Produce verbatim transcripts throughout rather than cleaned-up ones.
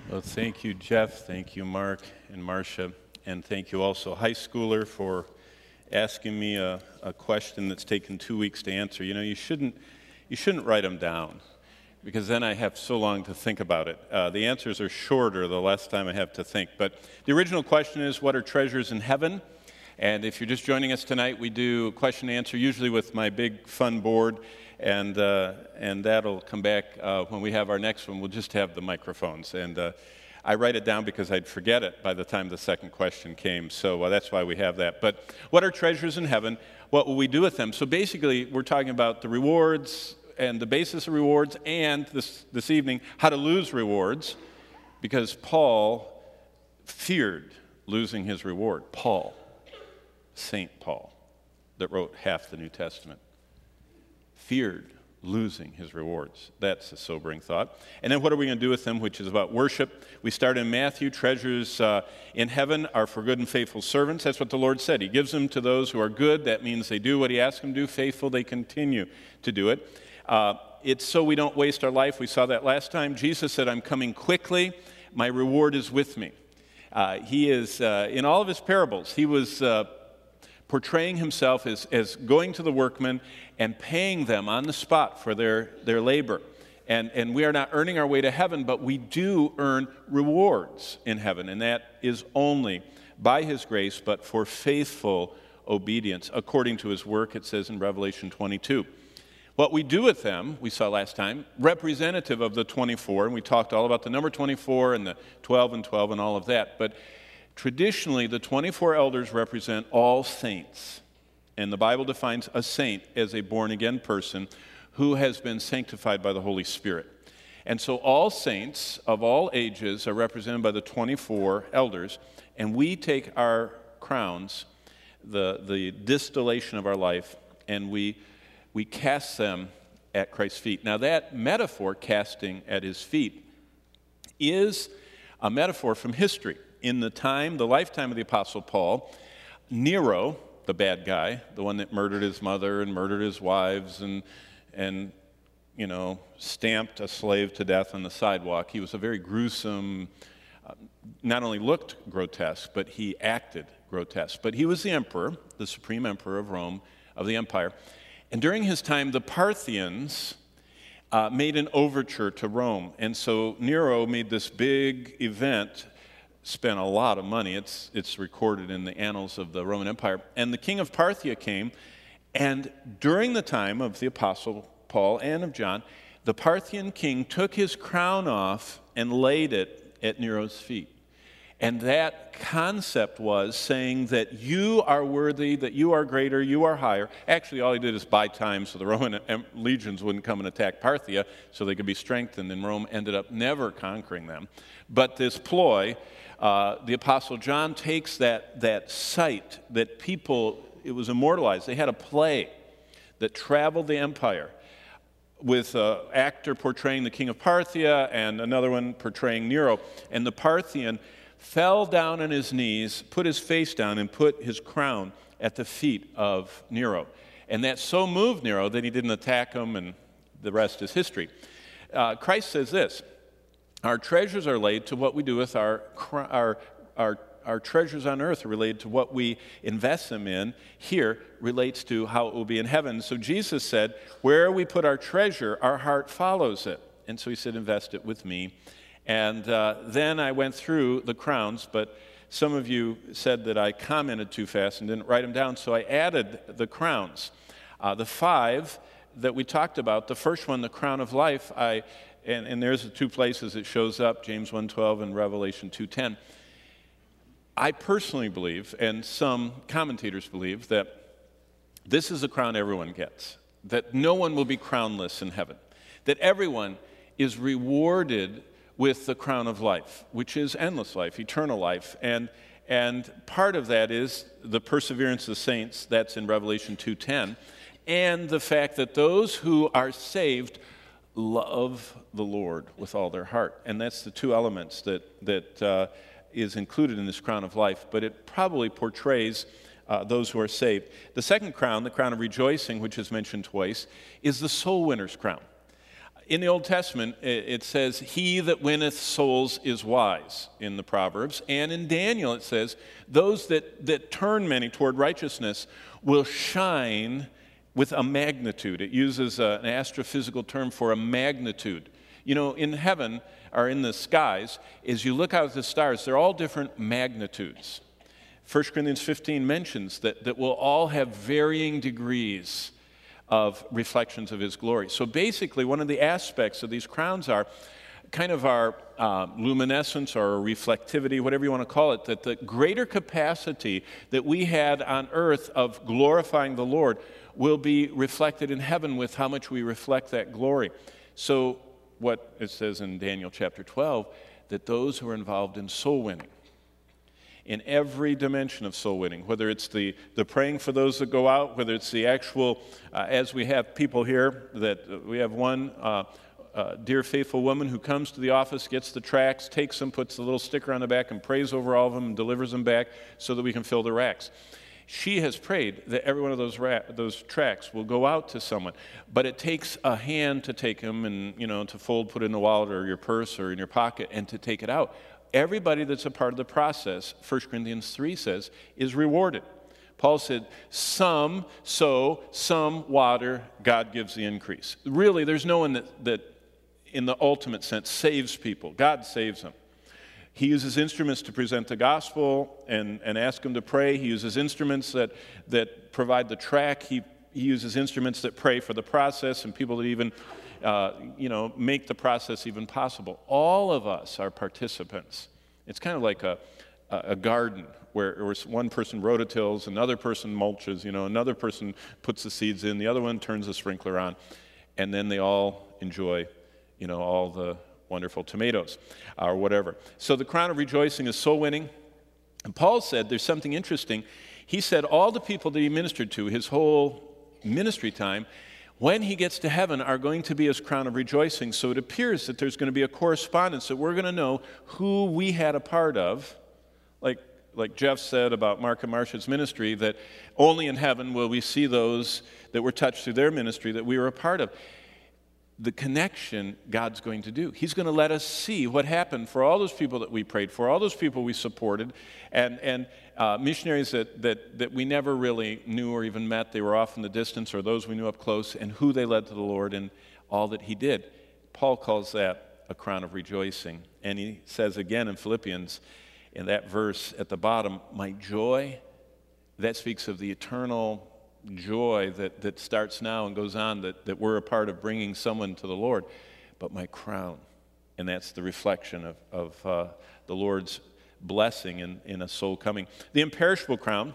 Well, thank you, Jeff. Thank you, Mark and Marcia. And thank you also, high schooler, for asking me a, a question that's taken two weeks to answer. You know, you shouldn't, you shouldn't write them down, because then I have so long to think about it. Uh, the answers are shorter the less time I have to think. But the original question is, what are treasures in heaven? And if you're just joining us tonight, we do question and answer, usually with my big fun board. And uh, and that'll come back uh, when we have our next one. We'll just have the microphones. And uh, I write it down because I'd forget it by the time the second question came. So uh, that's why we have that. But what are treasures in heaven? What will we do with them? So basically, we're talking about the rewards and the basis of rewards, and this, this evening, how to lose rewards, because Paul feared losing his reward. Paul, Saint Paul, that wrote half the New Testament, feared losing his rewards. That's a sobering thought. And then what are we going to do with them, which is about worship. We start in Matthew. Treasures uh, in heaven are for good and faithful servants. That's what the Lord said. He gives them to those who are good. That means they do what he asks them to do. Faithful, they continue to do it. Uh, it's so we don't waste our life. We saw that last time. Jesus said, I'm coming quickly. My reward is with me. Uh, he is, uh, in all of his parables, he was uh, portraying himself as, as going to the workmen and paying them on the spot for their, their labor. And, and we are not earning our way to heaven, but we do earn rewards in heaven. And that is only by his grace, but for faithful obedience, according to his work, it says in Revelation twenty-two. What we do with them, we saw last time, representative of the twenty-four, and we talked all about the number twenty-four and the twelve and twelve and all of that. But traditionally, the twenty-four elders represent all saints. And the Bible defines a saint as a born-again person who has been sanctified by the Holy Spirit. And so all saints of all ages are represented by the twenty-four elders, and we take our crowns, the, the distillation of our life, and we, we cast them at Christ's feet. Now that metaphor, casting at his feet, is a metaphor from history. In the time, the lifetime of the Apostle Paul, Nero, the bad guy, the one that murdered his mother and murdered his wives and, and you know, stamped a slave to death on the sidewalk. He was a very gruesome, uh, not only looked grotesque, but he acted grotesque. But he was the emperor, the supreme emperor of Rome, of the empire. And during his time, the Parthians uh, made an overture to Rome. And so Nero made this big event, spent a lot of money. It's, it's recorded in the annals of the Roman Empire. And the king of Parthia came, and during the time of the Apostle Paul and of John, the Parthian king took his crown off and laid it at Nero's feet. And that concept was saying that you are worthy, that you are greater, you are higher. Actually, all he did is buy time so the Roman legions wouldn't come and attack Parthia so they could be strengthened, and Rome ended up never conquering them. But this ploy, uh, the Apostle John takes that, that sight that people, it was immortalized. They had a play that traveled the empire with an actor portraying the king of Parthia and another one portraying Nero. And the Parthian fell down on his knees, put his face down, and put his crown at the feet of Nero. And that so moved Nero that he didn't attack him, and the rest is history. Uh, Christ says this, our treasures are laid to what we do with our, our, our, our treasures on earth are related to what we invest them in. Here relates to how it will be in heaven. So Jesus said, where we put our treasure, our heart follows it. And so he said, invest it with me. And uh, then I went through the crowns, but some of you said that I commented too fast and didn't write them down, so I added the crowns. Uh, the five that we talked about, the first one, the crown of life, I, and, and there's the two places it shows up, James one twelve and Revelation two ten. I personally believe, and some commentators believe, that this is the crown everyone gets, that no one will be crownless in heaven, that everyone is rewarded with the crown of life, which is endless life, eternal life. And, and part of that is the perseverance of the saints, that's in Revelation two ten, and the fact that those who are saved love the Lord with all their heart. And that's the two elements that, that uh, is included in this crown of life, but it probably portrays uh, those who are saved. The second crown, the crown of rejoicing, which is mentioned twice, is the soul winner's crown. In the Old Testament, it says, he that winneth souls is wise in the Proverbs. And in Daniel, it says, those that, that turn many toward righteousness will shine with a magnitude. It uses a, an astrophysical term for a magnitude. You know, in heaven, or in the skies, as you look out at the stars, they're all different magnitudes. First Corinthians fifteen mentions that, that we'll all have varying degrees of reflections of his glory. So basically, one of the aspects of these crowns are kind of our uh, luminescence or reflectivity, whatever you want to call it, that the greater capacity that we had on earth of glorifying the Lord will be reflected in heaven with how much we reflect that glory. So what it says in Daniel chapter twelve, that those who are involved in soul winning, in every dimension of soul winning, whether it's the, the praying for those that go out, whether it's the actual, uh, as we have people here, that uh, we have one uh, uh, dear faithful woman who comes to the office, gets the tracts, takes them, puts the little sticker on the back and prays over all of them and delivers them back so that we can fill the racks. She has prayed that every one of those ra- those tracts will go out to someone, but it takes a hand to take them and, you know, to fold, put in the wallet or your purse or in your pocket and to take it out. Everybody that's a part of the process, First Corinthians three says, is rewarded. Paul said, some sow, some water, God gives the increase. Really, there's no one that, that in the ultimate sense, saves people. God saves them. He uses instruments to present the gospel and, and ask them to pray. He uses instruments that, that provide the track. He, he uses instruments that pray for the process and people that even Uh, you know, make the process even possible. All of us are participants. It's kind of like a, a garden where, where one person rototills, another person mulches, you know, another person puts the seeds in, the other one turns the sprinkler on, and then they all enjoy, you know, all the wonderful tomatoes or whatever. So the crown of rejoicing is soul winning. And Paul said there's something interesting. He said all the people that he ministered to his whole ministry time, when he gets to heaven, are going to be his crown of rejoicing. So it appears that there's going to be a correspondence, that we're going to know who we had a part of. Like, like Jeff said about Mark and Marcia's ministry, that only in heaven will we see those that were touched through their ministry that we were a part of. The connection God's going to do. He's going to let us see what happened for all those people that we prayed for, all those people we supported, and, and uh, missionaries that, that, that we never really knew or even met. They were off in the distance, or those we knew up close, and who they led to the Lord and all that he did. Paul calls that a crown of rejoicing. And he says again in Philippians, in that verse at the bottom, my joy, that speaks of the eternal joy that, that starts now and goes on, that, that we're a part of bringing someone to the Lord, but my crown. And that's the reflection of, of uh, the Lord's blessing in, in a soul coming. The imperishable crown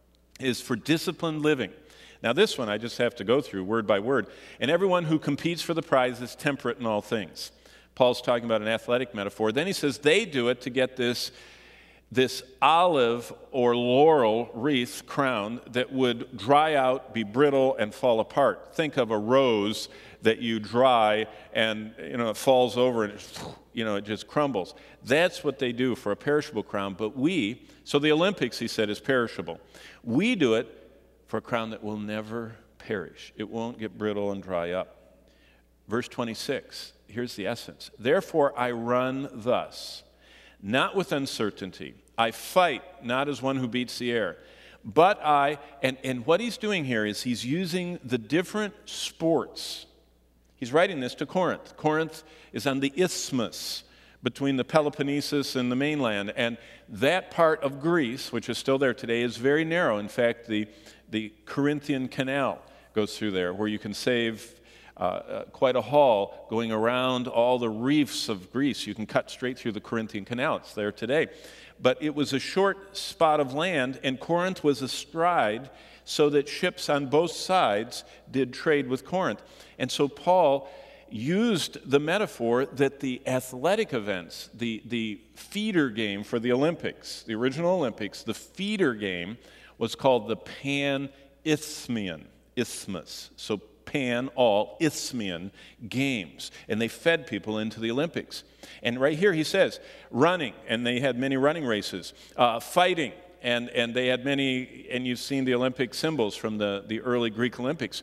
is for disciplined living. Now this one I just have to go through word by word. And everyone who competes for the prize is temperate in all things. Paul's talking about an athletic metaphor. Then he says they do it to get this this olive or laurel wreath crown that would dry out, be brittle, and fall apart. Think of a rose that you dry and, you know, it falls over and, it, you know, it just crumbles. That's what they do for a perishable crown. But we, so the Olympics, he said, is perishable. We do it for a crown that will never perish. It won't get brittle and dry up. Verse twenty-six, here's the essence. Therefore I run thus, not with uncertainty. I fight not as one who beats the air, but I, and, and what he's doing here is he's using the different sports. He's writing this to Corinth. Corinth is on the isthmus between the Peloponnesus and the mainland, and that part of Greece, which is still there today, is very narrow. In fact, the, the Corinthian Canal goes through there, where you can save Uh, uh, quite a haul going around all the reefs of Greece. You can cut straight through the Corinthian Canal. It's there today. But it was a short spot of land, and Corinth was astride, so that ships on both sides did trade with Corinth. And so Paul used the metaphor that the athletic events, the, the feeder game for the Olympics, the original Olympics, the feeder game was called the Pan-Isthmian, isthmus. So Pan, all, Isthmian games. And they fed people into the Olympics. And right here he says, running, and they had many running races, uh, fighting, and, and they had many, and you've seen the Olympic symbols from the, the early Greek Olympics.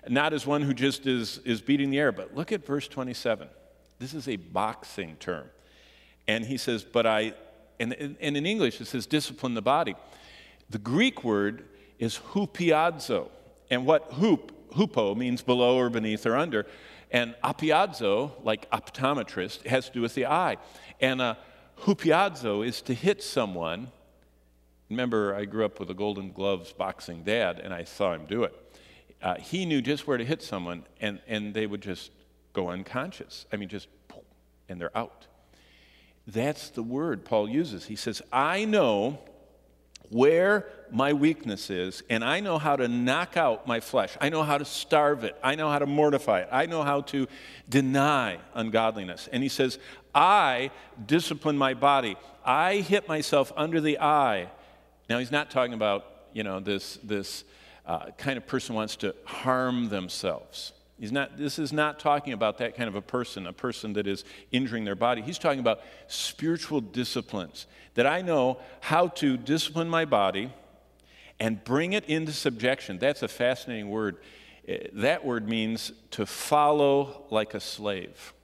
not as one who just is, is beating the air. But look at verse twenty-seven. This is a boxing term. And he says, but I, and, and in English it says discipline the body. The Greek word is hupiadzo. And what hup, hupo means below or beneath or under. And apiadzo, like optometrist, has to do with the eye. And uh, hupiadzo is to hit someone. Remember, I grew up with a Golden Gloves boxing dad, and I saw him do it. Uh, he knew just where to hit someone, and, and they would just go unconscious. I mean, just, and they're out. That's the word Paul uses. He says, I know where my weakness is, and I know how to knock out my flesh. I know how to starve it. I know how to mortify it. I know how to deny ungodliness. And he says, I discipline my body. I hit myself under the eye. Now, he's not talking about, you know, this, this uh, kind of person who wants to harm themselves. He's not, this is not talking about that kind of a person, a person that is injuring their body. He's talking about spiritual disciplines, that I know how to discipline my body and bring it into subjection. That's a fascinating word. That word means to follow like a slave.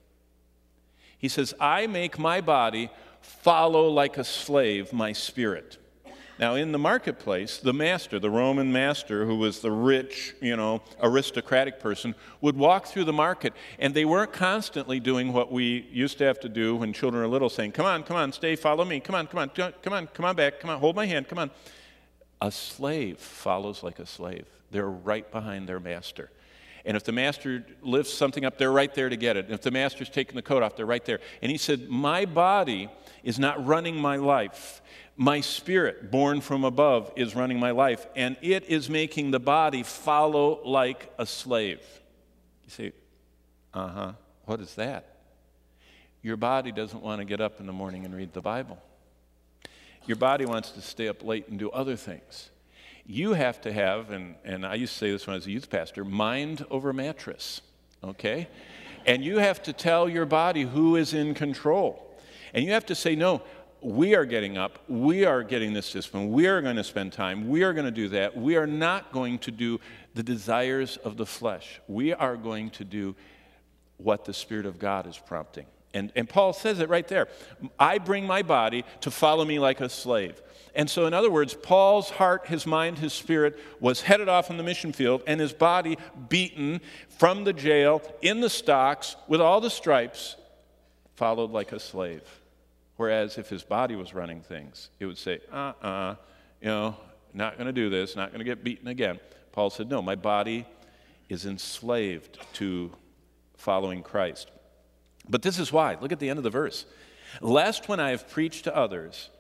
He says, I make my body follow like a slave my spirit. Now, in the marketplace, the master, the Roman master, who was the rich, you know, aristocratic person, would walk through the market, and they weren't constantly doing what we used to have to do when children are little, saying, come on, come on, stay, follow me, come on, come on, come on, come on back, come on, hold my hand, come on. A slave follows like a slave. They're right behind their master. And if the master lifts something up, they're right there to get it. And if the master's taking the coat off, they're right there. And he said, my body is not running my life. My spirit, born from above, is running my life. And it is making the body follow like a slave. You say, uh-huh, what is that? Your body doesn't want to get up in the morning and read the Bible. Your body wants to stay up late and do other things. You have to have, and, and I used to say this when I was a youth pastor, mind over mattress, okay? And you have to tell your body who is in control. And you have to say, no, we are getting up, we are getting this discipline, we are going to spend time, we are going to do that. We are not going to do the desires of the flesh. We are going to do what the Spirit of God is prompting. And, and Paul says it right there. I bring my body to follow me like a slave. And so, in other words, Paul's heart, his mind, his spirit was headed off in the mission field, and his body beaten from the jail, in the stocks, with all the stripes, followed like a slave. Whereas if his body was running things, it would say, uh-uh, you know, not going to do this, not going to get beaten again. Paul said, no, my body is enslaved to following Christ. But this is why. Look at the end of the verse. Lest when I have preached to others,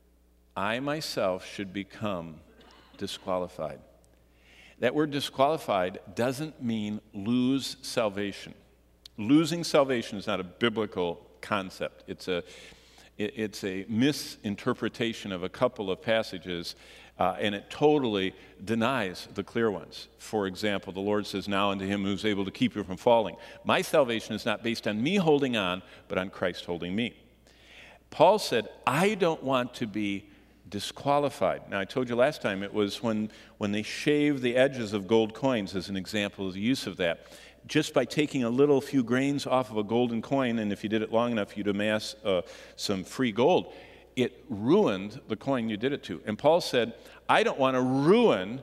I myself should become disqualified. That word disqualified doesn't mean lose salvation. Losing salvation is not a biblical concept. It's a, it's a misinterpretation of a couple of passages, uh, and it totally denies the clear ones. For example, the Lord says, now unto him who's able to keep you from falling. My salvation is not based on me holding on, but on Christ holding me. Paul said, I don't want to be disqualified. Now, I told you last time it was when, when they shaved the edges of gold coins as an example of the use of that. Just by taking a little few grains off of a golden coin, and if you did it long enough, you'd amass uh, some free gold, it ruined the coin you did it to. And Paul said, I don't want to ruin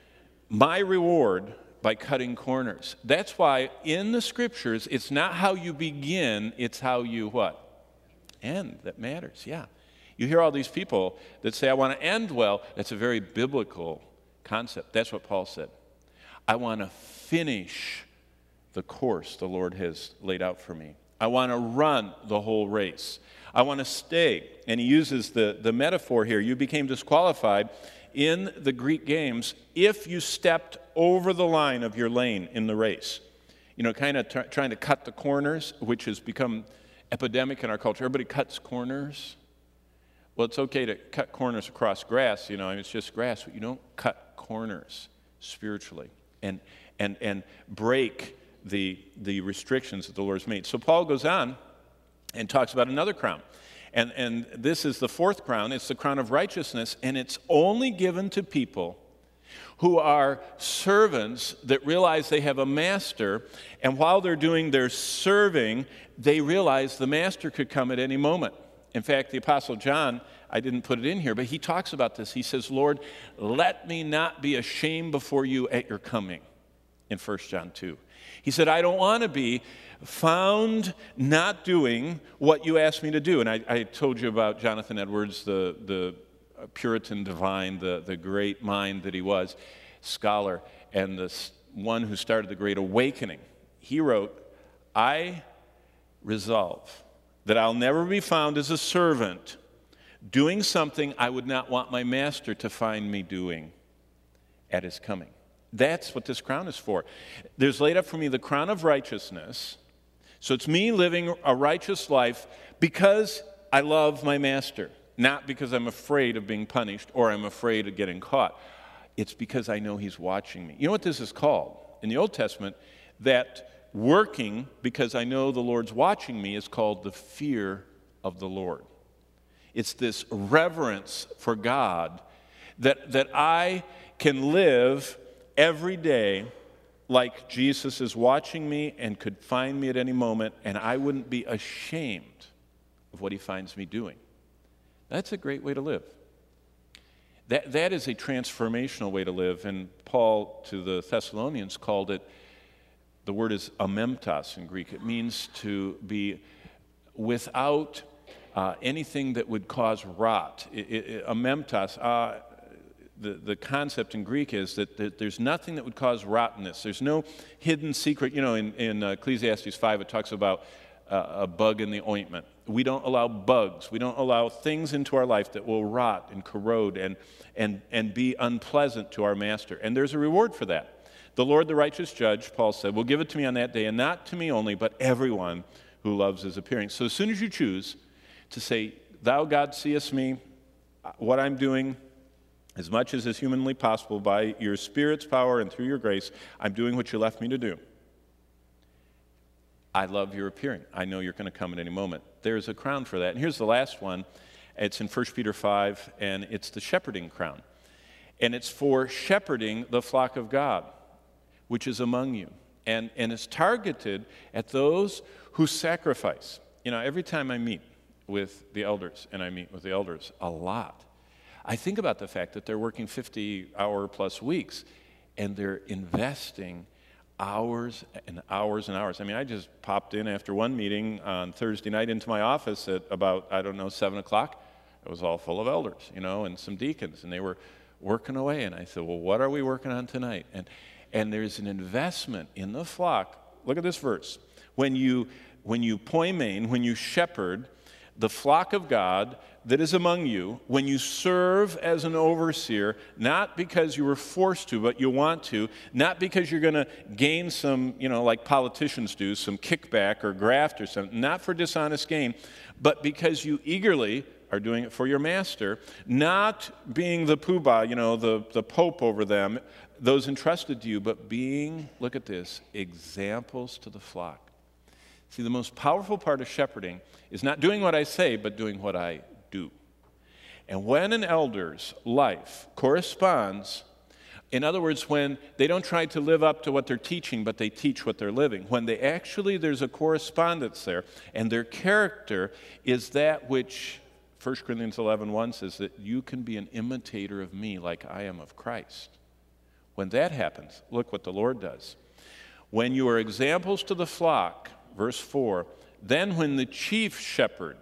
my reward by cutting corners. That's why in the Scriptures, it's not how you begin, it's how you what? End that matters, yeah. You hear all these people that say, I want to end well. That's a very biblical concept. That's what Paul said. I want to finish the course the Lord has laid out for me. I want to run the whole race. I want to stay. And he uses the, the metaphor here. You became disqualified in the Greek games if you stepped over the line of your lane in the race. You know, kind of t- trying to cut the corners, which has become epidemic in our culture. Everybody cuts corners. Well, it's okay to cut corners across grass, you know, I mean, it's just grass, but you don't cut corners spiritually and and and break the the restrictions that the Lord's made. So Paul goes on and talks about another crown. And and this is the fourth crown. It's the crown of righteousness, and it's only given to people who are servants that realize they have a master, and while they're doing their serving, they realize the master could come at any moment. In fact, the Apostle John, I didn't put it in here, but he talks about this. He says, Lord, let me not be ashamed before you at your coming, in First John two. He said, I don't want to be found not doing what you asked me to do. And I, I told you about Jonathan Edwards, the, the Puritan divine, the, the great mind that he was, scholar, and the one who started the Great Awakening. He wrote, I resolve that I'll never be found as a servant doing something I would not want my master to find me doing at his coming. That's what this crown is for. There's laid up for me the crown of righteousness. So it's me living a righteous life because I love my master, not because I'm afraid of being punished or I'm afraid of getting caught. It's because I know he's watching me. You know what this is called? In the Old Testament, that working because I know the Lord's watching me is called the fear of the Lord. It's this reverence for God that, that I can live every day like Jesus is watching me and could find me at any moment, and I wouldn't be ashamed of what he finds me doing. That's a great way to live. That, that is a transformational way to live, and Paul to the Thessalonians called it, the word is amemptos in Greek. It means to be without uh, anything that would cause rot. It, it, amemptos, uh, the, the concept in Greek is that, that there's nothing that would cause rottenness. There's no hidden secret. You know, in, in uh, Ecclesiastes five, it talks about uh, a bug in the ointment. We don't allow bugs. We don't allow things into our life that will rot and corrode and, and, and be unpleasant to our master. And there's a reward for that. The Lord, the righteous judge, Paul said, will give it to me on that day, and not to me only, but everyone who loves his appearing. So as soon as you choose to say, thou, God, seest me, what I'm doing, as much as is humanly possible, by your Spirit's power and through your grace, I'm doing what you left me to do. I love your appearing. I know you're going to come at any moment. There's a crown for that. And here's the last one. It's in First Peter five, and it's the shepherding crown. And it's for shepherding the flock of God, which is among you. And, and it's targeted at those who sacrifice. You know, every time I meet with the elders, and I meet with the elders a lot, I think about the fact that they're working fifty-hour-plus weeks, and they're investing hours and hours and hours. I mean, I just popped in after one meeting on Thursday night into my office at about, I don't know, seven o'clock. It was all full of elders, you know, and some deacons, and they were working away. And I said, well, what are we working on tonight? And and there's an investment in the flock. Look at this verse. When you, when you poimen, when you shepherd the flock of God that is among you, when you serve as an overseer, not because you were forced to, but you want to, not because you're going to gain some, you know, like politicians do, some kickback or graft or something, not for dishonest gain, but because you eagerly are doing it for your master, not being the poobah, you know, the, the pope over them, those entrusted to you, but being, look at this, examples to the flock. See, the most powerful part of shepherding is not doing what I say, but doing what I do. And when an elder's life corresponds, in other words, when they don't try to live up to what they're teaching, but they teach what they're living, when they actually, there's a correspondence there, and their character is that which First Corinthians eleven one says that you can be an imitator of me like I am of Christ. When that happens, look what the Lord does. When you are examples to the flock, verse four, then when the chief shepherd,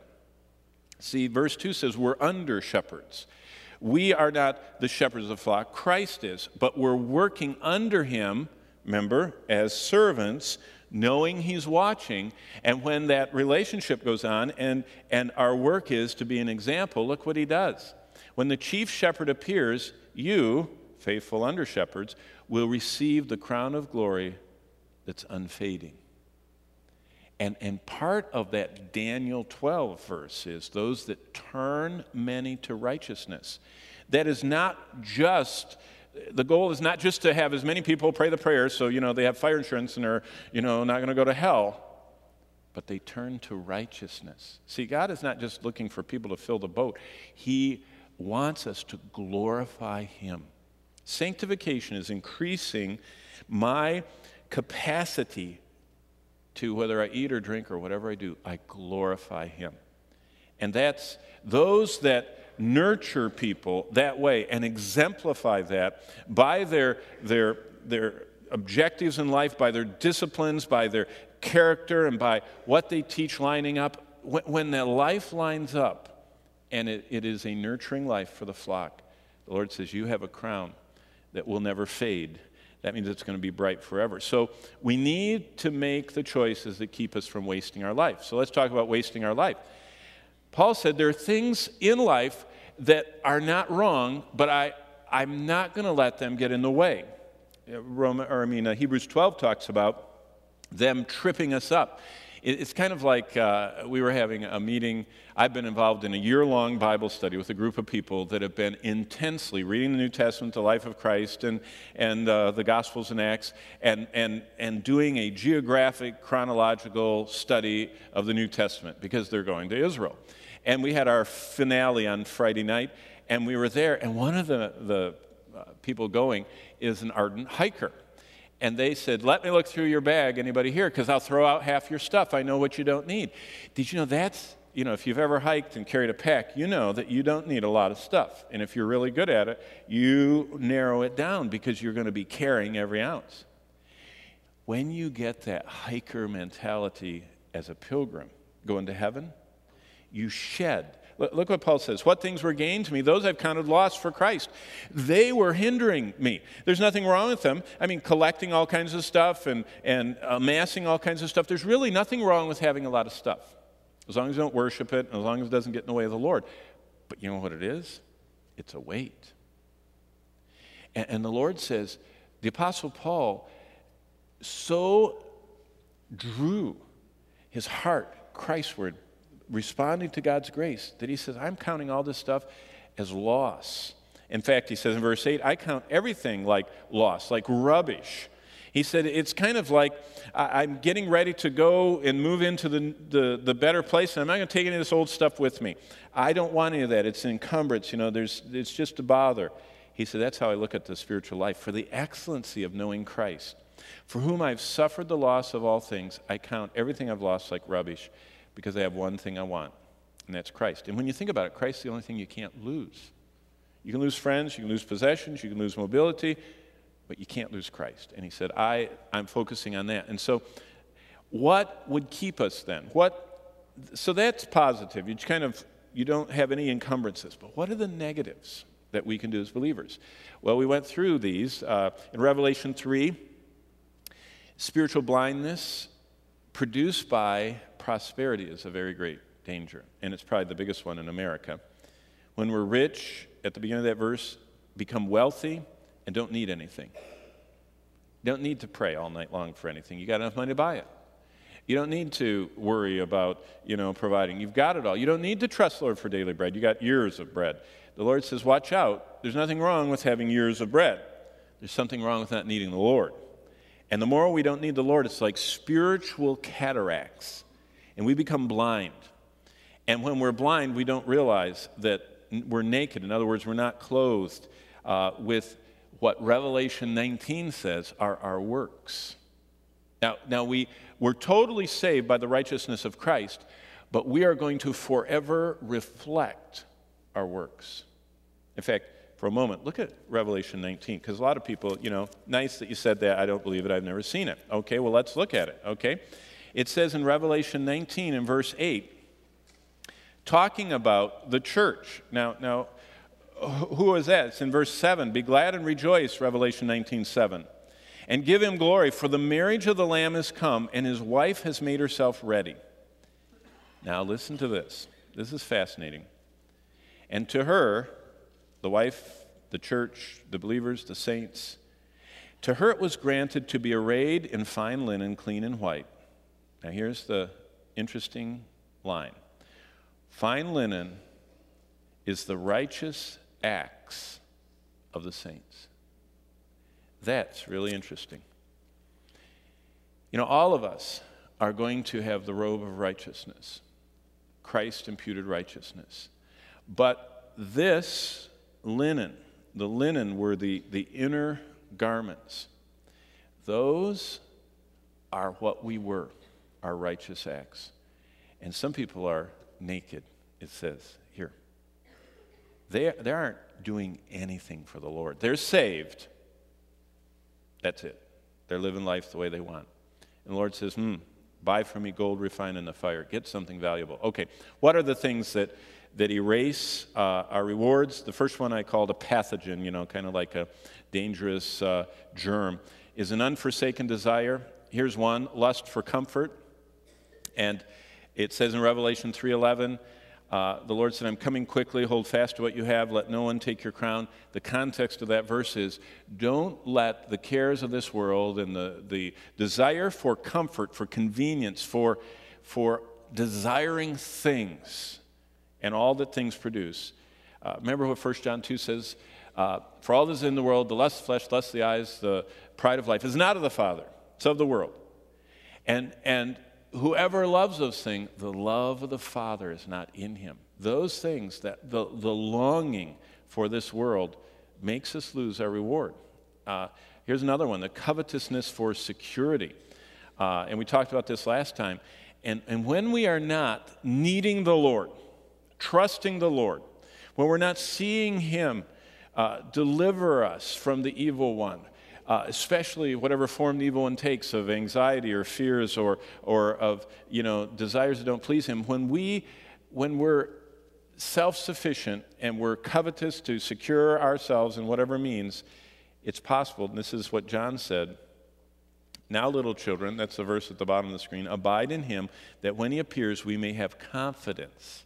see, verse two says we're under shepherds. We are not the shepherds of the flock, Christ is, but we're working under him, remember, as servants, knowing he's watching. And when that relationship goes on and, and our work is to be an example, look what he does. When the chief shepherd appears, you, faithful under shepherds, will receive the crown of glory that's unfading. And, and part of that Daniel twelve verse is those that turn many to righteousness. That is not just, the goal is not just to have as many people pray the prayers so, you know, they have fire insurance and are, you know, not going to go to hell, but they turn to righteousness. See, God is not just looking for people to fill the boat. He wants us to glorify him. Sanctification is increasing my capacity to, whether I eat or drink or whatever I do, I glorify him. And that's those that nurture people that way and exemplify that by their, their, their objectives in life, by their disciplines, by their character, and by what they teach lining up. When, when that life lines up, and it, it is a nurturing life for the flock, the Lord says, you have a crown that will never fade. That means it's going to be bright forever. So we need to make the choices that keep us from wasting our life. So let's talk about wasting our life. Paul said there are things in life that are not wrong, but I, I'm not going to let them get in the way. Roman, or I mean, uh, Hebrews twelve talks about them tripping us up. It, it's kind of like uh, we were having a meeting. I've been involved in a year-long Bible study with a group of people that have been intensely reading the New Testament, the life of Christ, and, and uh, the Gospels and Acts, and, and, and doing a geographic, chronological study of the New Testament because they're going to Israel. And we had our finale on Friday night, and we were there, and one of the, the uh, people going is an ardent hiker. And they said, let me look through your bag, anybody here, because I'll throw out half your stuff. I know what you don't need. Did you know that's, you know, if you've ever hiked and carried a pack, you know that you don't need a lot of stuff. And if you're really good at it, you narrow it down because you're going to be carrying every ounce. When you get that hiker mentality as a pilgrim going to heaven, you shed. Look what Paul says. What things were gained to me, those I've counted loss for Christ. They were hindering me. There's nothing wrong with them. I mean, collecting all kinds of stuff and, and amassing all kinds of stuff. There's really nothing wrong with having a lot of stuff, as long as you don't worship it and as long as it doesn't get in the way of the Lord. But you know what it is? It's a weight. And, and the Lord says, the Apostle Paul so drew his heart Christward, responding to God's grace, that he says, I'm counting all this stuff as loss. In fact, he says in verse eight, I count everything like loss, like rubbish. He said, it's kind of like I'm getting ready to go and move into the, the, the better place, and I'm not going to take any of this old stuff with me. I don't want any of that. It's an encumbrance. You know, there's, it's just a bother. He said, that's how I look at the spiritual life. For the excellency of knowing Christ, for whom I've suffered the loss of all things, I count everything I've lost like rubbish, because I have one thing I want, and that's Christ. And when you think about it, Christ's the only thing you can't lose. You can lose friends, you can lose possessions, you can lose mobility, but you can't lose Christ. And he said, I, I'm focusing on that. And so what would keep us then? What? So that's positive. You kind of, you don't have any encumbrances. But what are the negatives that we can do as believers? Well, we went through these. Uh, in Revelation three, spiritual blindness produced by prosperity is a very great danger, and it's probably the biggest one in America. When we're rich, at the beginning of that verse, become wealthy and don't need anything. You don't need to pray all night long for anything. You got enough money to buy it. You don't need to worry about, you know, providing. You've got it all. You don't need to trust the Lord for daily bread. You got years of bread. The Lord says, watch out. There's nothing wrong with having years of bread. There's something wrong with not needing the Lord. And the more we don't need the Lord, it's like spiritual cataracts. And we become blind. And when we're blind, we don't realize that we're naked. In other words, we're not clothed uh, with what Revelation nineteen says are our works. Now, now we, we're totally saved by the righteousness of Christ, but we are going to forever reflect our works. In fact, for a moment, look at Revelation nineteen, because a lot of people, you know, nice that you said that. I don't believe it. I've never seen it. Okay, well, let's look at it, okay? It says in Revelation nineteen in verse eight, talking about the church. Now, now, who is that? It's in verse seven. Be glad and rejoice, Revelation nineteen seven. And give him glory, for the marriage of the Lamb is come, and his wife has made herself ready. Now, listen to this. This is fascinating. And to her, the wife, the church, the believers, the saints, to her it was granted to be arrayed in fine linen, clean and white. Now, here's the interesting line. Fine linen is the righteous acts of the saints. That's really interesting. You know, all of us are going to have the robe of righteousness, Christ imputed righteousness. But this linen the linen were the, the inner garments. Those are what we were, our righteous acts. And some people are naked, it says here. They, they aren't doing anything for the Lord. They're saved. That's it. They're living life the way they want. And the Lord says, hmm, buy from me gold refined in the fire. Get something valuable. Okay, what are the things that, that erase uh, our rewards? The first one I called a pathogen, you know, kind of like a dangerous uh, germ, is an unforsaken desire. Here's one, lust for comfort. And it says in Revelation three eleven, uh, the Lord said, I'm coming quickly, hold fast to what you have, let no one take your crown. The context of that verse is, don't let the cares of this world and the, the desire for comfort, for convenience, for, for desiring things, and all that things produce. Uh, remember what First John two says, uh, for all that is in the world, the lust of the flesh, lust of the eyes, the pride of life, is not of the Father, it's of the world. And, and whoever loves those things, the love of the Father is not in him. Those things, that the, the longing for this world makes us lose our reward. Uh, here's another one, the covetousness for security. Uh, and we talked about this last time. And, and when we are not needing the Lord, trusting the Lord, when we're not seeing him uh, deliver us from the evil one, Uh, especially whatever form the evil one takes of anxiety or fears or or of you know desires that don't please him. When we when we're self-sufficient and we're covetous to secure ourselves in whatever means, it's possible. And this is what John said. Now, little children, that's the verse at the bottom of the screen, abide in him, that when he appears, we may have confidence.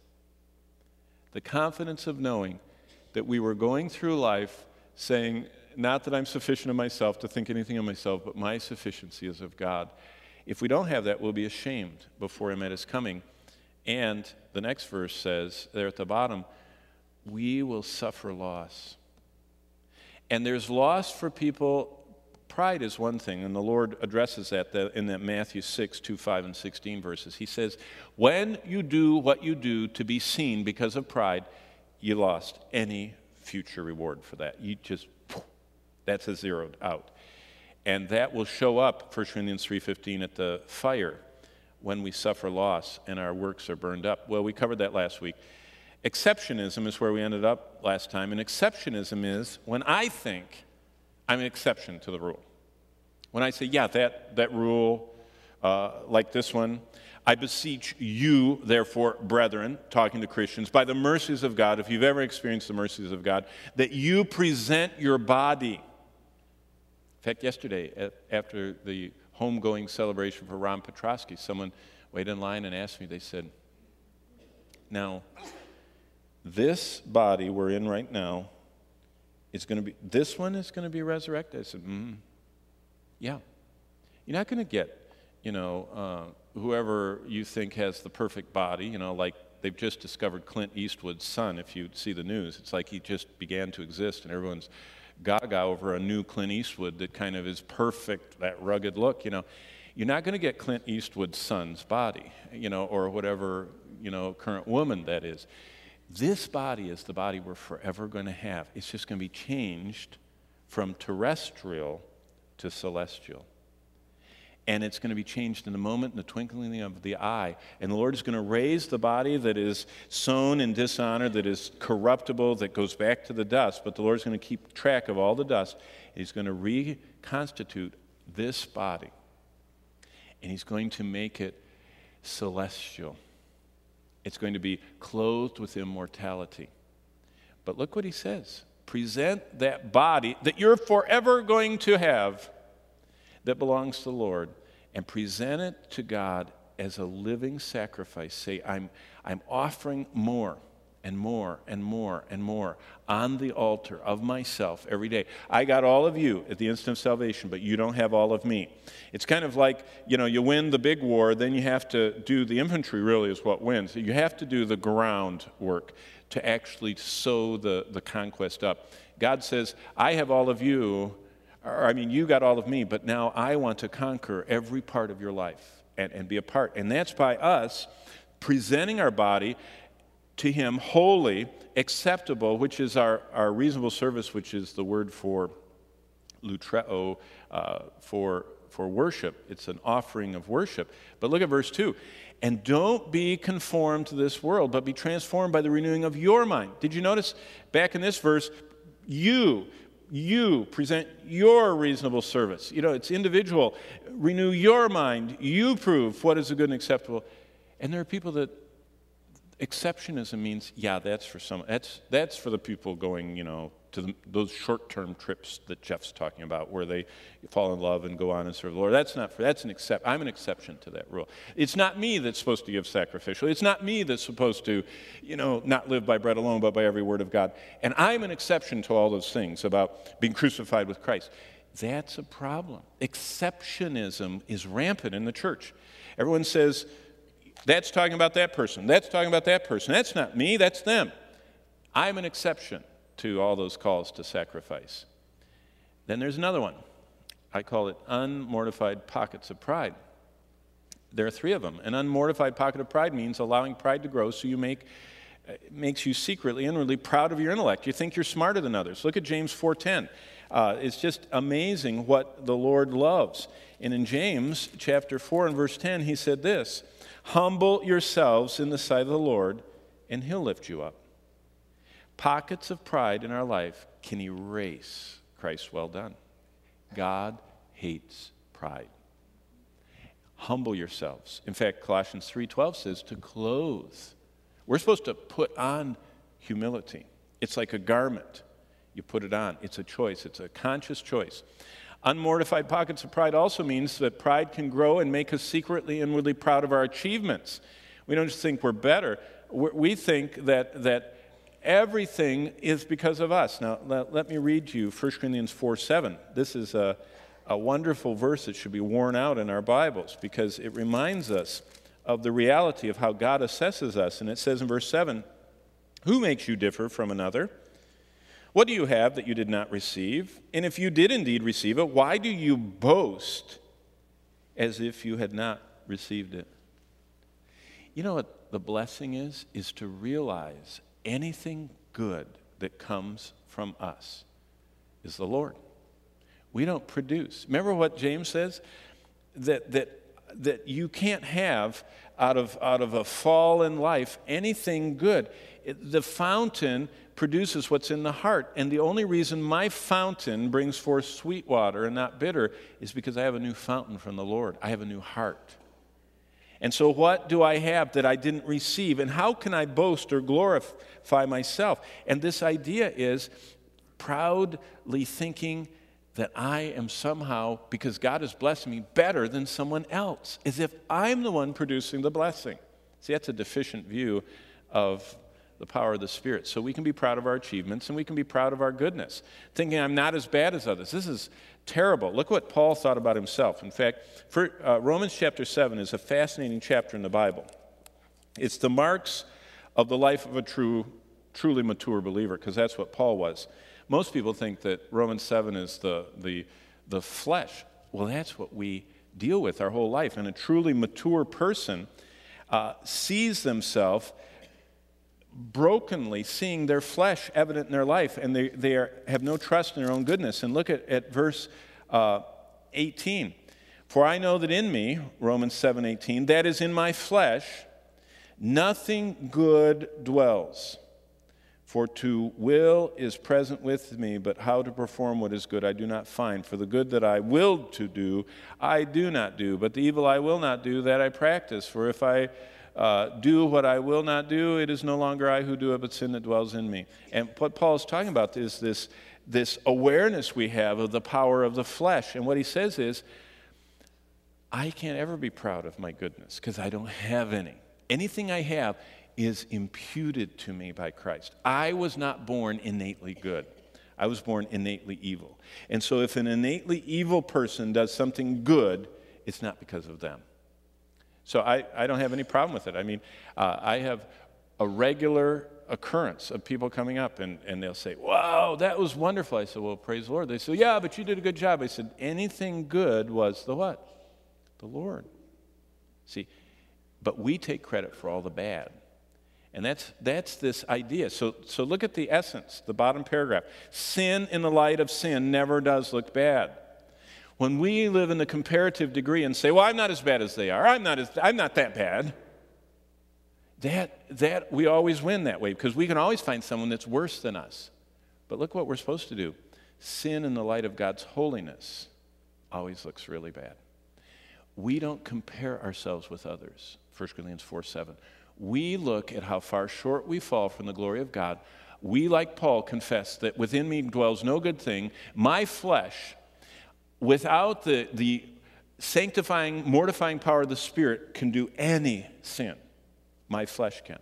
The confidence of knowing that we were going through life saying, not that I'm sufficient of myself to think anything of myself, but my sufficiency is of God. If we don't have that, we'll be ashamed before him at his coming. And the next verse says, there at the bottom, we will suffer loss. And there's loss for people. Pride is one thing, and the Lord addresses that in that Matthew six, two, five, and sixteen verses. He says, when you do what you do to be seen because of pride, you lost any future reward for that. You just That's a zeroed out. And that will show up, First Corinthians three fifteen, at the fire when we suffer loss and our works are burned up. Well, we covered that last week. Exceptionism is where we ended up last time. And exceptionism is when I think I'm an exception to the rule. When I say, yeah, that, that rule, uh, like this one, I beseech you, therefore, brethren, talking to Christians, by the mercies of God, if you've ever experienced the mercies of God, that you present your body. In fact, yesterday, after the homegoing celebration for Ron Petrosky, someone waited in line and asked me, they said, now, this body we're in right now is going to be, this one is going to be resurrected? I said, mm, yeah. You're not going to get, you know, uh, whoever you think has the perfect body, you know, like they've just discovered Clint Eastwood's son, if you see the news. It's like he just began to exist, and everyone's gaga over a new Clint Eastwood that kind of is perfect, that rugged look, you know. You're not going to get Clint Eastwood's son's body, you know, or whatever, you know, current woman that is. This body is the body we're forever going to have. It's just going to be changed from terrestrial to celestial. And it's going to be changed in a moment, in the twinkling of the eye. And the Lord is going to raise the body that is sown in dishonor, that is corruptible, that goes back to the dust. But the Lord is going to keep track of all the dust. And he's going to reconstitute this body. And he's going to make it celestial. It's going to be clothed with immortality. But look what he says. Present that body that you're forever going to have, that belongs to the Lord, and present it to God as a living sacrifice. Say, I'm, I'm offering more and more and more and more on the altar of myself every day. I got all of you at the instant of salvation, but you don't have all of me. It's kind of like, you know, you win the big war, then you have to do, the infantry really is what wins. You have to do the ground work to actually sow the, the conquest up. God says, I have all of you, or I mean, you got all of me, but now I want to conquer every part of your life and, and be a part. And that's by us presenting our body to him holy, acceptable, which is our, our reasonable service, which is the word for lutreo, uh, for, for worship. It's an offering of worship. But look at verse two. And don't be conformed to this world, but be transformed by the renewing of your mind. Did you notice back in this verse, you, you present your reasonable service. You know, it's individual. Renew your mind. You prove what is a good and acceptable. And there are people that exceptionism means, yeah, that's for some, that's, that's for the people going, you know, to the, those short-term trips that Jeff's talking about, where they fall in love and go on and serve the Lord. That's not for, that's an except, I'm an exception to that rule. It's not me that's supposed to give sacrificially. It's not me that's supposed to, you know, not live by bread alone, but by every word of God. And I'm an exception to all those things about being crucified with Christ. That's a problem. Exceptionism is rampant in the church. Everyone says, that's talking about that person. That's talking about that person. That's not me, that's them. I'm an exception to all those calls to sacrifice. Then there's another one. I call it unmortified pockets of pride. There are three of them. An unmortified pocket of pride means allowing pride to grow so you make it makes you secretly, inwardly proud of your intellect. You think you're smarter than others. Look at James four ten. Uh, it's just amazing what the Lord loves. And in James chapter four and verse ten, he said this, humble yourselves in the sight of the Lord, and he'll lift you up. Pockets of pride in our life can erase Christ's well done. God hates pride. Humble yourselves. In fact, Colossians three twelve says to clothe. We're supposed to put on humility. It's like a garment. You put it on. It's a choice. It's a conscious choice. Unmortified pockets of pride also means that pride can grow and make us secretly, inwardly proud of our achievements. We don't just think we're better. We think that, that everything is because of us. Now, let, let me read to you First Corinthians four seven. This is a, a wonderful verse that should be worn out in our Bibles because it reminds us of the reality of how God assesses us. And it says in verse seven, who makes you differ from another? What do you have that you did not receive? And if you did indeed receive it, why do you boast as if you had not received it? You know what the blessing is? Is to realize anything good that comes from us is the Lord. We don't produce. Remember what James says? That, that, that you can't have out of, out of a fallen life anything good. It, the fountain produces what's in the heart. And the only reason my fountain brings forth sweet water and not bitter is because I have a new fountain from the Lord. I have a new heart. And so what do I have that I didn't receive? And how can I boast or glorify myself? And this idea is proudly thinking that I am somehow, because God has blessed me, better than someone else, as if I'm the one producing the blessing. See, that's a deficient view of the power of the Spirit. So we can be proud of our achievements and we can be proud of our goodness, thinking I'm not as bad as others. This is terrible. Look what Paul thought about himself. In fact, for, uh, Romans chapter seven is a fascinating chapter in the Bible. It's the marks of the life of a true, truly mature believer, because that's what Paul was. Most people think that Romans seven is the, the, the flesh. Well, that's what we deal with our whole life. And a truly mature person uh, sees themselves brokenly, seeing their flesh evident in their life, and they, they are, have no trust in their own goodness. And look at, at verse uh, eighteen. For I know that in me, Romans seven eighteen, that is in my flesh, nothing good dwells. For to will is present with me, but how to perform what is good I do not find. For the good that I willed to do, I do not do. But the evil I will not do, that I practice. For if I uh, do what I will not do, it is no longer I who do it, but sin that dwells in me. And what Paul is talking about is this, this awareness we have of the power of the flesh. And what he says is, I can't ever be proud of my goodness because I don't have any. Anything I have is imputed to me by Christ. I was not born innately good. I was born innately evil. And so if an innately evil person does something good, it's not because of them. So I, I don't have any problem with it. I mean, uh, I have a regular occurrence of people coming up and, and they'll say, wow, that was wonderful. I said, well, praise the Lord. They say, yeah, but you did a good job. I said, anything good was the what? The Lord. See, but we take credit for all the bad. And that's, that's this idea. So, so look at the essence, the bottom paragraph. Sin in the light of sin never does look bad. When we live in the comparative degree and say, well, I'm not as bad as they are, I'm not, as, I'm not that bad, that, that we always win that way because we can always find someone that's worse than us. But look what we're supposed to do. Sin in the light of God's holiness always looks really bad. We don't compare ourselves with others, First Corinthians four seven. We look at how far short we fall from the glory of God. We, like Paul, confess that within me dwells no good thing. My flesh, without the, the sanctifying, mortifying power of the Spirit, can do any sin. My flesh can.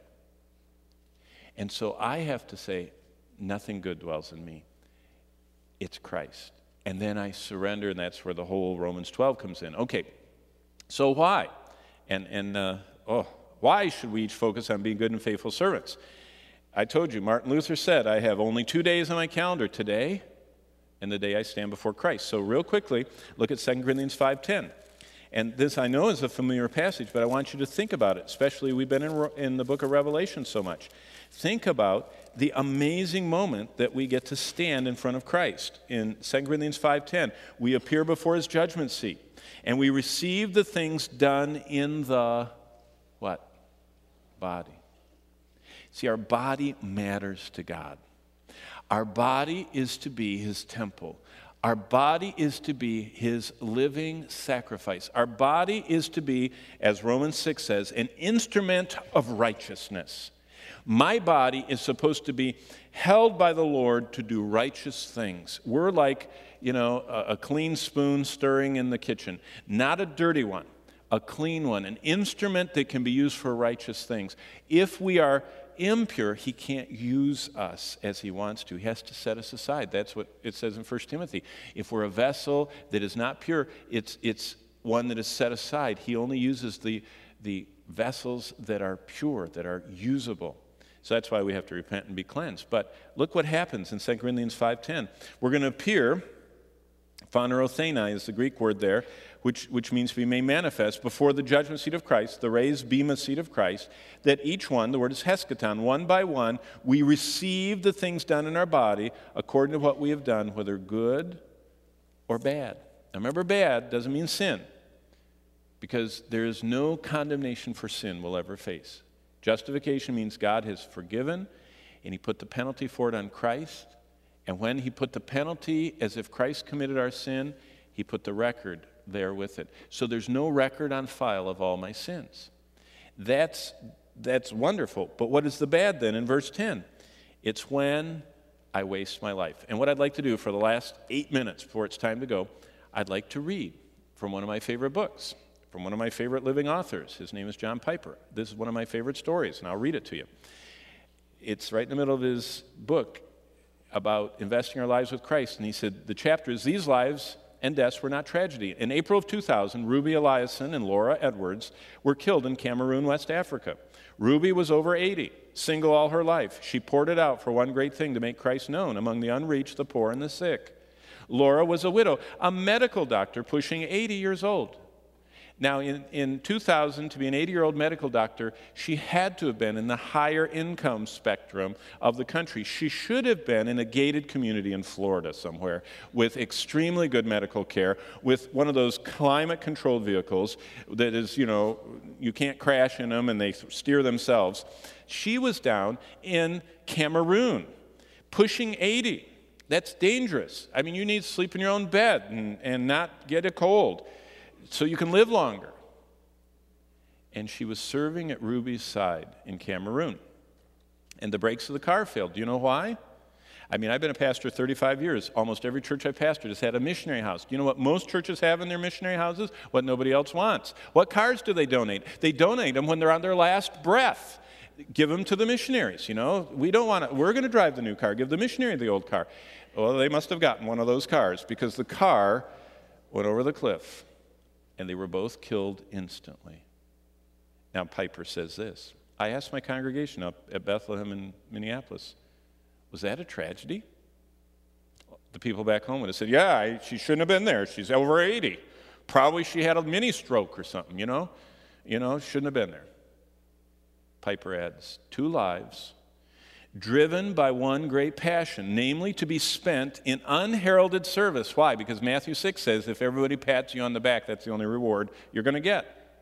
And so I have to say, nothing good dwells in me. It's Christ. And then I surrender, and that's where the whole Romans twelve comes in. Okay, so why? And, and uh, oh, why should we each focus on being good and faithful servants? I told you, Martin Luther said, I have only two days on my calendar, today and the day I stand before Christ. So real quickly, look at Second Corinthians five ten. And this I know is a familiar passage, but I want you to think about it, especially we've been in, in the book of Revelation so much. Think about the amazing moment that we get to stand in front of Christ. In Second Corinthians five ten, we appear before his judgment seat, and we receive the things done in the, what? Body. See, our body matters to God. Our body is to be his temple. Our body is to be his living sacrifice. Our body is to be, as Romans six says, an instrument of righteousness. My body is supposed to be held by the Lord to do righteous things. We're like, you know, a, a clean spoon stirring in the kitchen, not a dirty one, a clean one, an instrument that can be used for righteous things. If we are impure, he can't use us as he wants to. He has to set us aside. That's what it says in First Timothy. If we're a vessel that is not pure, it's, it's one that is set aside. He only uses the, the vessels that are pure, that are usable. So that's why we have to repent and be cleansed. But look what happens in Second Corinthians five ten. We're going to appear, phanerotheni is the Greek word there, which, which means we may manifest before the judgment seat of Christ, the raised bema seat of Christ, that each one, the word is heskaton, one by one, we receive the things done in our body according to what we have done, whether good or bad. Now remember, bad doesn't mean sin, because there is no condemnation for sin we'll ever face. Justification means God has forgiven, and he put the penalty for it on Christ. And when he put the penalty as if Christ committed our sin, he put the record there with it. So there's no record on file of all my sins. That's, that's wonderful. But what is the bad then in verse ten? It's when I waste my life. And what I'd like to do for the last eight minutes before it's time to go, I'd like to read from one of my favorite books, from one of my favorite living authors. His name is John Piper. This is one of my favorite stories, and I'll read it to you. It's right in the middle of his book about investing our lives with Christ. And he said, the chapter is, these lives and deaths were not tragedy. In April of two thousand, Ruby Eliason and Laura Edwards were killed in Cameroon, West Africa. Ruby was over eighty, single all her life. She poured it out for one great thing, to make Christ known among the unreached, the poor, and the sick. Laura was a widow, a medical doctor pushing eighty years old. Now, in, in two thousand, to be an eighty-year-old medical doctor, she had to have been in the higher income spectrum of the country. She should have been in a gated community in Florida somewhere with extremely good medical care, with one of those climate-controlled vehicles that is, you know, you can't crash in them and they steer themselves. She was down in Cameroon, pushing eighty. That's dangerous. I mean, you need to sleep in your own bed and, and not get a cold, so you can live longer. And she was serving at Ruby's side in Cameroon. And the brakes of the car failed. Do you know why? I mean, I've been a pastor thirty-five years. Almost every church I've pastored has had a missionary house. Do you know what most churches have in their missionary houses? What nobody else wants. What cars do they donate? They donate them when they're on their last breath. Give them to the missionaries, you know. We don't want to, we're going to drive the new car. Give the missionary the old car. Well, they must have gotten one of those cars, because the car went over the cliff. And they were both killed instantly. Now, Piper says this. I asked my congregation up at Bethlehem in Minneapolis, was that a tragedy? The people back home would have said, yeah, I, she shouldn't have been there. She's over eighty. Probably she had a mini stroke or something, you know? You know, shouldn't have been there. Piper adds, two lives, driven by one great passion, namely to be spent in unheralded service. Why? Because Matthew six says if everybody pats you on the back, that's the only reward you're going to get.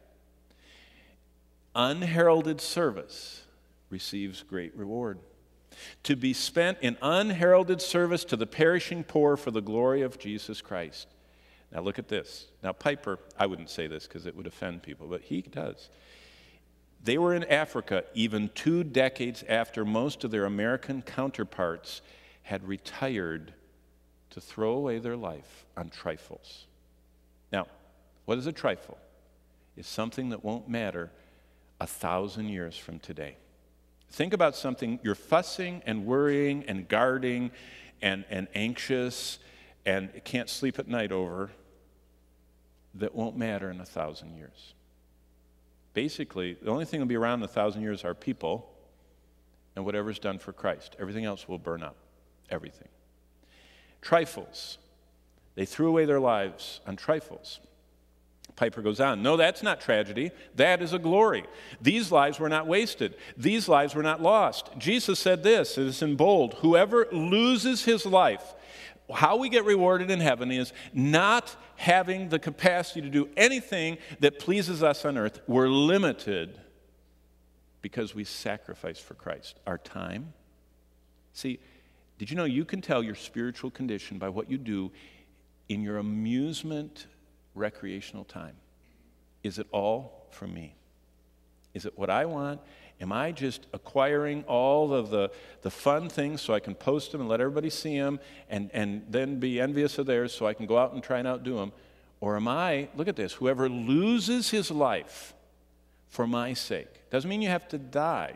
Unheralded service receives great reward. To be spent in unheralded service to the perishing poor for the glory of Jesus Christ. Now look at this. Now Piper, I wouldn't say this because it would offend people, but he does. They were in Africa even two decades after most of their American counterparts had retired to throw away their life on trifles. Now, what is a trifle? It's something that won't matter a thousand years from today. Think about something you're fussing and worrying and guarding and, and anxious and can't sleep at night over that won't matter in a thousand years. Basically, the only thing that will be around in a thousand years are people and whatever's done for Christ. Everything else will burn up. Everything. Trifles. They threw away their lives on trifles. Piper goes on, no, that's not tragedy. That is a glory. These lives were not wasted. These lives were not lost. Jesus said this, it is in bold, whoever loses his life, how we get rewarded in heaven is not having the capacity to do anything that pleases us on earth. We're limited because we sacrifice for Christ. Our time. See, did you know you can tell your spiritual condition by what you do in your amusement, recreational time? Is it all for me? Is it what I want? Am I just acquiring all of the, the fun things so I can post them and let everybody see them and, and then be envious of theirs so I can go out and try and outdo them? Or am I, look at this, whoever loses his life for my sake. Doesn't mean you have to die.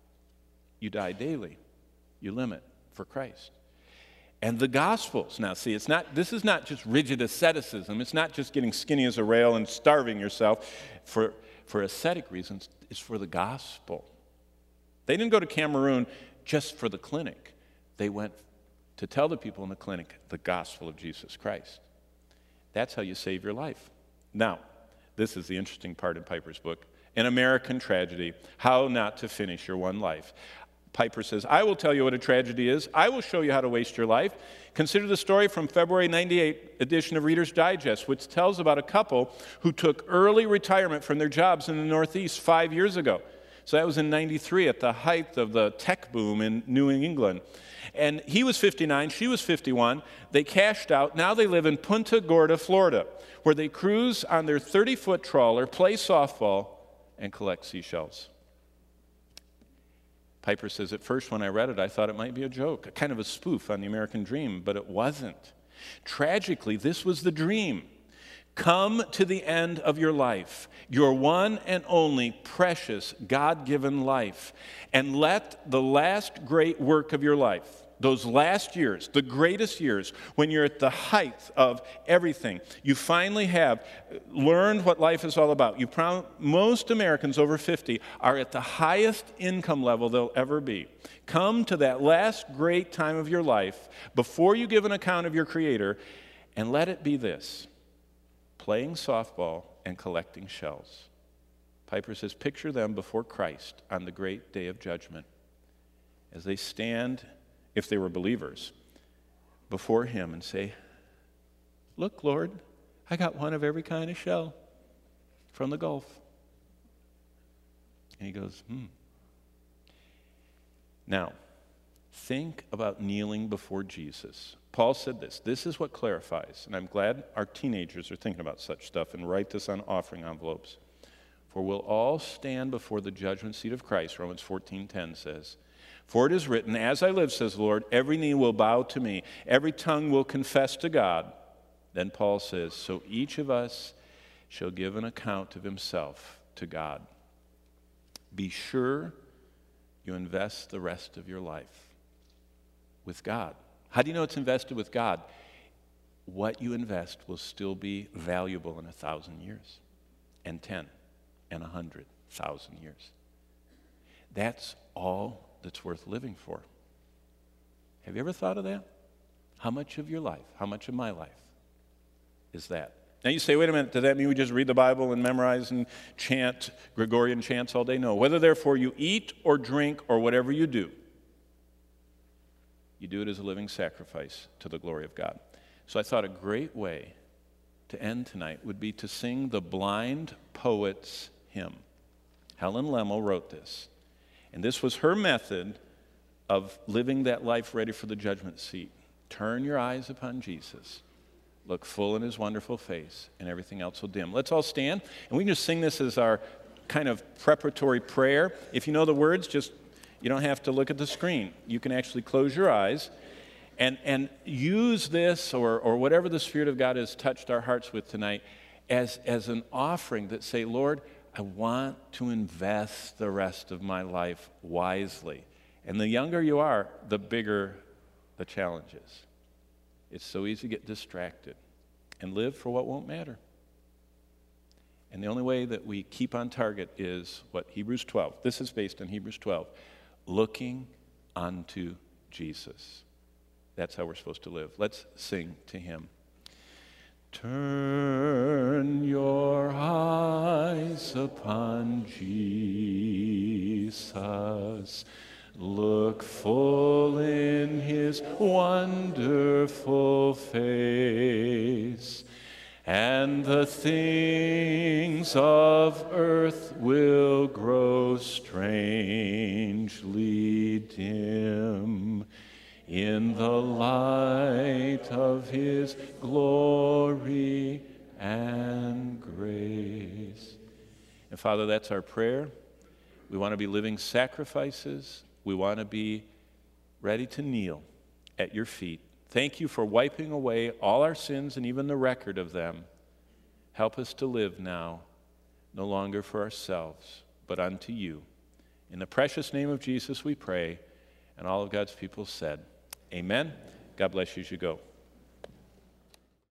You die daily. You limit for Christ. And the Gospels, now see, it's not, this is not just rigid asceticism. It's not just getting skinny as a rail and starving yourself for, for ascetic reasons. It's for the gospel. They didn't go to Cameroon just for the clinic. They went to tell the people in the clinic the gospel of Jesus Christ. That's how you save your life. Now, this is the interesting part in Piper's book, An American Tragedy, How Not to Finish Your One Life. Piper says, I will tell you what a tragedy is. I will show you how to waste your life. Consider the story from February ninety-eight edition of Reader's Digest, which tells about a couple who took early retirement from their jobs in the Northeast five years ago. So that was in ninety-three at the height of the tech boom in New England. And he was fifty-nine, she was fifty-one. They cashed out. Now they live in Punta Gorda, Florida, where they cruise on their thirty-foot trawler, play softball, and collect seashells. Piper says, at first when I read it, I thought it might be a joke, a kind of a spoof on the American dream, but it wasn't. Tragically, this was the dream. Come to the end of your life, your one and only precious God-given life, and let the last great work of your life, those last years, the greatest years, when you're at the height of everything, you finally have learned what life is all about. You pro- most Americans over fifty are at the highest income level they'll ever be. Come to that last great time of your life before you give an account of your Creator, and let it be this: playing softball and collecting shells. Piper says, picture them before Christ on the great day of judgment as they stand, if they were believers, before him and say, look, Lord, I got one of every kind of shell from the Gulf. And he goes, hmm. Now, think about kneeling before Jesus. Paul said this. This is what clarifies, and I'm glad our teenagers are thinking about such stuff and write this on offering envelopes. For we'll all stand before the judgment seat of Christ, Romans fourteen ten says. For it is written, as I live, says the Lord, every knee will bow to me, every tongue will confess to God. Then Paul says, so each of us shall give an account of himself to God. Be sure you invest the rest of your life with God. How do you know it's invested with God? What you invest will still be valuable in a thousand years, and ten, and a hundred thousand years. That's all that's worth living for. Have you ever thought of that? How much of your life, how much of my life is that? Now you say, wait a minute, does that mean we just read the Bible and memorize and chant Gregorian chants all day? No. Whether therefore you eat or drink or whatever you do, you do it as a living sacrifice to the glory of God. So I thought a great way to end tonight would be to sing the Blind Poet's Hymn. Helen Lemmel wrote this, and this was her method of living that life ready for the judgment seat. Turn your eyes upon Jesus. Look full in his wonderful face, and everything else will dim. Let's all stand, and we can just sing this as our kind of preparatory prayer. If you know the words, just, you don't have to look at the screen. You can actually close your eyes and, and use this or, or whatever the Spirit of God has touched our hearts with tonight as, as an offering that say, Lord, I want to invest the rest of my life wisely. And the younger you are, the bigger the challenge is. It's so easy to get distracted and live for what won't matter. And the only way that we keep on target is what? Hebrews twelve. This is based on Hebrews twelve. Looking unto Jesus. That's how we're supposed to live. Let's sing to him. Turn your eyes upon Jesus. Look full in his wonderful face, and the things of earth will grow strangely dim in the light of his glory and grace. And Father, that's our prayer. We want to be living sacrifices. We want to be ready to kneel at your feet. Thank you for wiping away all our sins and even the record of them. Help us to live now, no longer for ourselves, but unto you. In the precious name of Jesus we pray, and all of God's people said, amen. God bless you as you go.